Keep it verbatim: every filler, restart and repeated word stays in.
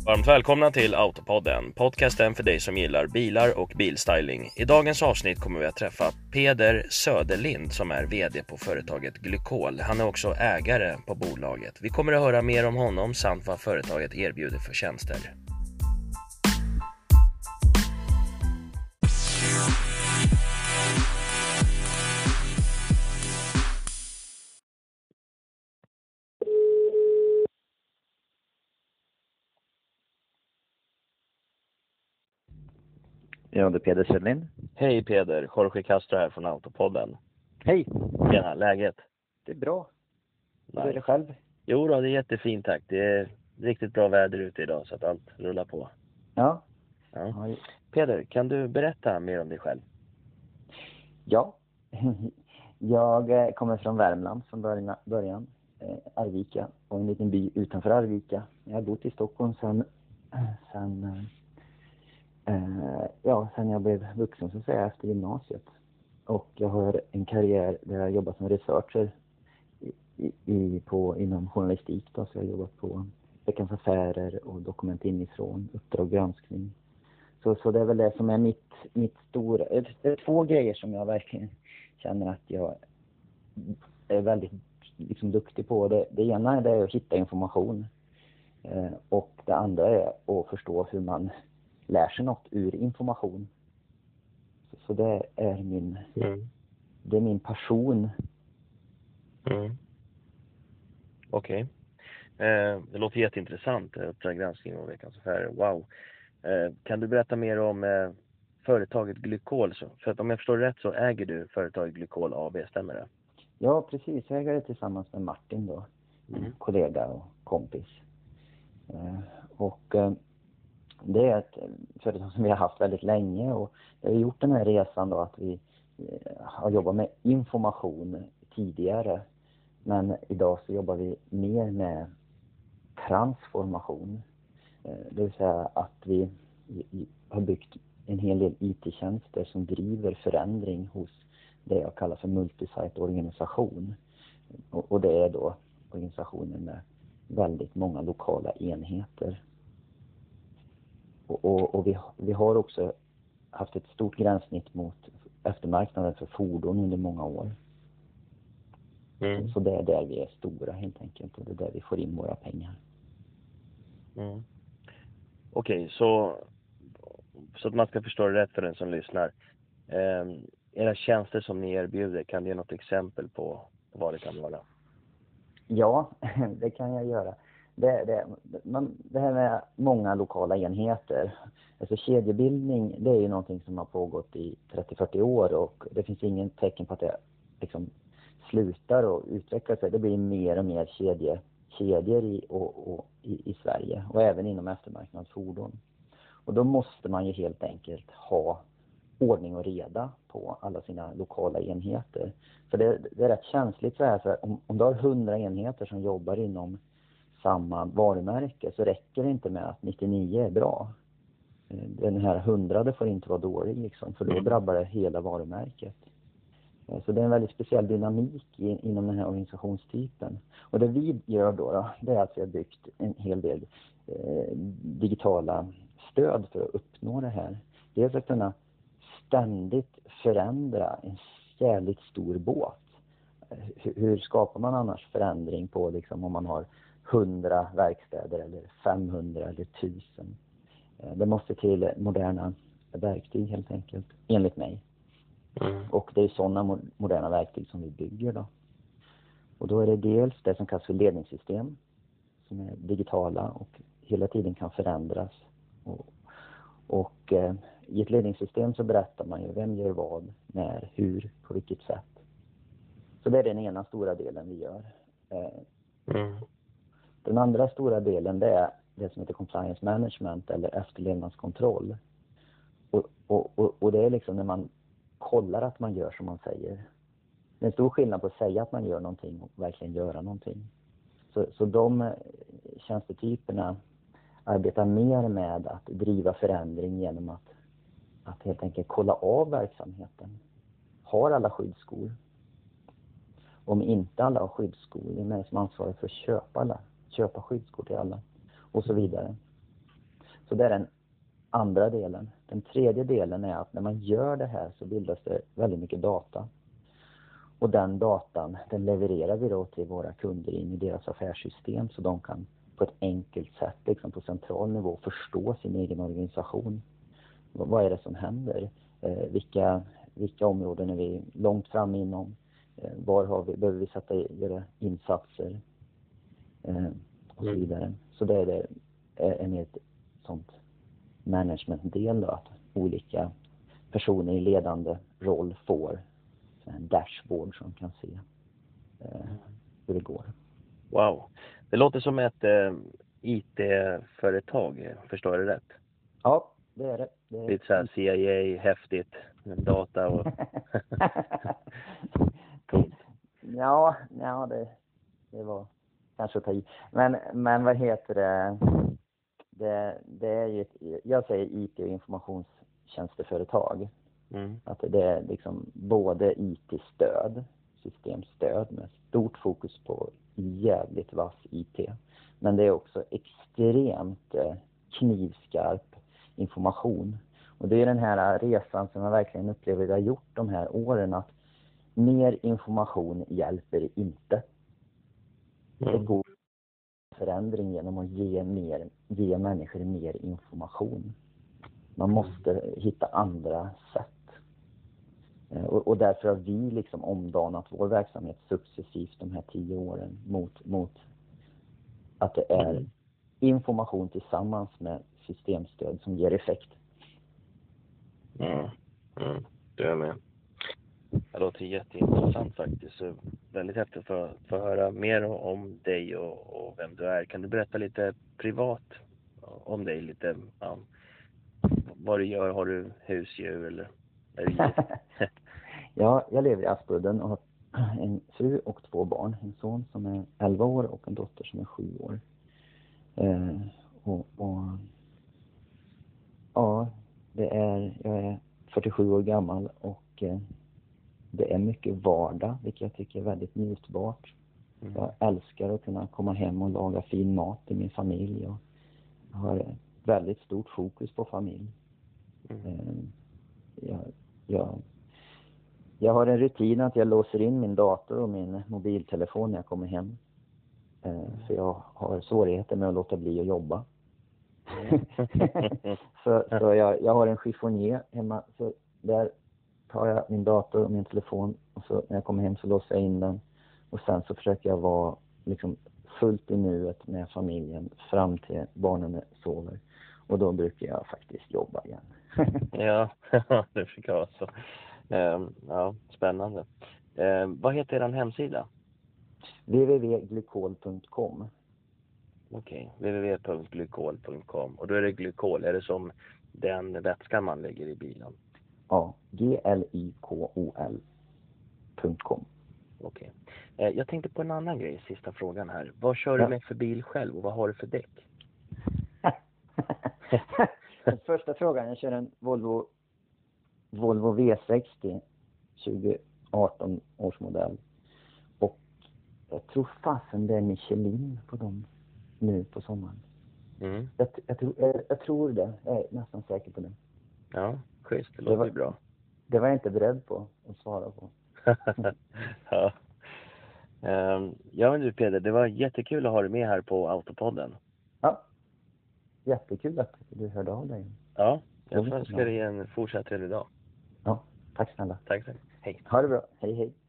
Varmt välkomna till Autopodden, podcasten för dig som gillar bilar och bilstyling. I dagens avsnitt kommer vi att träffa Peder Söderlind som är vd på företaget Glykol. Han är också ägare på bolaget. Vi kommer att höra mer om honom samt vad företaget erbjuder för tjänster. Ja, det är Peder Söderlind. Hej Peder, Jorge Castro här från Autopodden. Hej! Tjena, läget? Det är bra. Hur Nice. är det själv? Jo då, det är jättefint tack. Det är riktigt bra väder ute idag så att allt rullar på. Ja. Ja. Ja. Peder, kan du berätta mer om dig själv? Ja. Jag eh, kommer från Värmland från början, början. Eh, Arvika och en liten by utanför Arvika. Jag har bott i Stockholm sedan, sedan, eh, ja, sedan jag blev vuxen så att säga efter gymnasiet. Och jag har en karriär där jag jobbat som researcher i, i, på, inom journalistik. Då. Så jag har jobbat på Veckans Affärer och Dokument inifrån, Uppdrag granskning. Så, så det är väl det som är mitt, mitt stora... Det är två grejer som jag verkligen känner att jag är väldigt liksom, duktig på. Det, det ena är det att hitta information. Eh, och det andra är att förstå hur man lär sig något ur information. Så, så det är min... Mm. Det är min passion. Mm. Okej. Okay. Eh, det låter jätteintressant. Uppdrag granskning och Veckans Affärer. Wow. Eh, kan du berätta mer om eh, företaget Glykol? Så, för att om jag förstår rätt så äger du företaget Glykol A B, stämmer det? Ja, precis. Jag äger det tillsammans med Martin då. Mm. Kollega och kompis. Eh, och eh, det är ett företag som vi har haft väldigt länge. Och vi har gjort den här resan då att vi eh, har jobbat med information tidigare. Men idag så jobbar vi mer med transformation. Det vill säga att vi har byggt en hel del I T-tjänster som driver förändring hos det jag kallar för multisite-organisation. Och det är då organisationer med väldigt många lokala enheter. Och, och, och vi, vi har också haft ett stort gränssnitt mot eftermarknaden för fordon under många år. Mm. Så det är där vi är stora helt enkelt och det är där vi får in våra pengar. Mm. Okej, okay, så, så att man ska förstå det rätt för den som lyssnar. Eh, era tjänster som ni erbjuder, kan du ge något exempel på vad det kan vara? Ja, det kan jag göra. Det, det, man, det här med många lokala enheter. Alltså kedjebildning, det är ju någonting som har pågått i trettio till fyrtio år och det finns ingen tecken på att det liksom slutar och utvecklar sig. Det blir mer och mer kedje, kedjor i, och, och, i, i Sverige och även inom eftermarknadsfordon. Och då måste man ju helt enkelt ha ordning och reda på alla sina lokala enheter. För det, det är rätt känsligt så här, för om, om du har hundra enheter som jobbar inom samma varumärke så räcker det inte med att nittionio är bra. Den här hundrade får inte vara dålig liksom, för då drabbar det hela varumärket. Så det är en väldigt speciell dynamik inom den här organisationstypen. Och det vi gör då, då det är att vi har byggt en hel del eh, digitala stöd för att uppnå det här. Dels att kunna ständigt förändra en jävligt stor båt. Hur, hur skapar man annars förändring på liksom, om man har hundra verkstäder eller femhundra eller tusen? Det måste till moderna verktyg helt enkelt, enligt mig. Mm. Och det är sådana moderna verktyg som vi bygger då. Och då är det dels det som kallas för ledningssystem som är digitala och hela tiden kan förändras. Och, och eh, i ett ledningssystem så berättar man ju vem gör vad, när, hur, på vilket sätt. Så det är den ena stora delen vi gör. Eh, mm. Den andra stora delen det är det som heter compliance management eller efterlevnadskontroll. Och, och, och, och det är liksom när man kollar att man gör som man säger. Det är en stor skillnad på att säga att man gör någonting och verkligen göra någonting. Så, så de tjänstetyperna arbetar mer med att driva förändring genom att, att helt enkelt kolla av verksamheten. Har alla skyddsskor? Om inte alla har skyddsskor, det är mig som ansvarar för att köpa alla. Köpa skyddsskor till alla. Och så vidare. Så det är den andra delen. Den tredje delen är att när man gör det här så bildas det väldigt mycket data. Och den datan, den levererar vi då till våra kunder in i deras affärssystem så de kan på ett enkelt sätt liksom på central nivå förstå sin egen organisation. Vad är det som händer? Eh, vilka, vilka områden är vi långt fram inom? Eh, var har vi, behöver vi sätta göra insatser? Eh, och så vidare. Så det är, det, är mer ett sånt managementdel då, att olika personer i ledande roll får en dashboard som kan se eh, hur det går. Wow. Det låter som ett eh, I T-företag, förstår jag det rätt? Ja, det är det. det är... Lite så här C I A, häftigt, data och... Coolt. Ja, ja det, det var kanske att ta i. Men, men vad heter det? Det, det är ju ett, jag säger I T- och informationstjänsteföretag. Mm. Att det är liksom både I T-stöd, systemstöd med stort fokus på jävligt vass I T. Men det är också extremt eh, knivskarp information. Och det är den här resan som jag verkligen upplever att jag har gjort de här åren, att mer information hjälper inte. Mm. Det går förändring genom att ge, mer, ge människor mer information. Man måste hitta andra sätt. Och, och därför har vi liksom omdanat vår verksamhet successivt de här tio åren mot, mot att det är Mm. information tillsammans med systemstöd som ger effekt. Mm. Mm. Du är med. Det låter jätteintressant faktiskt. Så väldigt häftigt för att få höra mer om dig och, och vem du är. Kan du berätta lite privat om dig? Lite, ja, vad du gör? Har du husdjur eller är du gift? Ja, jag lever i Aspudden och har en fru och två barn. En son som är elva år och en dotter som är sju år. Eh, och, och ja, det är, jag är fyrtiosju år gammal och eh, det är mycket vardag, vilket jag tycker är väldigt njutbart. Mm. Jag älskar att kunna komma hem och laga fin mat till min familj. Och jag har väldigt stort fokus på familj. Mm. Eh, jag, jag, jag har en rutin att jag låser in min dator och min mobiltelefon när jag kommer hem. Eh, för jag har svårigheter med att låta bli att jobba. så så jag, jag har en chiffonier hemma, så där tar jag min dator och min telefon och så när jag kommer hem så låser jag in den och sen så försöker jag vara liksom fullt i nuet med familjen fram till barnen sover, och då brukar jag faktiskt jobba igen. Ja, det fick jag så. Um, ja, spännande. Um, vad heter er hemsida? w w w punkt glykol punkt com. Okej, okay. w w w punkt glykol punkt com. Och då är det glykol, är det som den vätskan man lägger i bilen? Ja, G L Y K O L punkt com. Okej. Okay. Eh, jag tänkte på en annan grej, sista frågan här. Vad kör ja. du med för bil själv och vad har du för däck? Första frågan, jag kör en Volvo Volvo V sextio tjugo arton års modell. Och jag tror fasen det är Michelin på dem nu på sommaren. Mm. Jag, jag, tror, jag, jag tror det, jag är nästan säker på det. Ja, schysst, det låter det var, bra. Det var jag inte beredd på att svara på. ja. Um, ja men du Peder, det var jättekul att ha dig med här på Autopodden. Ja, jättekul att du hörde av dig. Ja, jag önskar dig en fortsatt trevlig dag. Ja, tack snälla. Tack så mycket. Hej. Ha det bra, hej hej.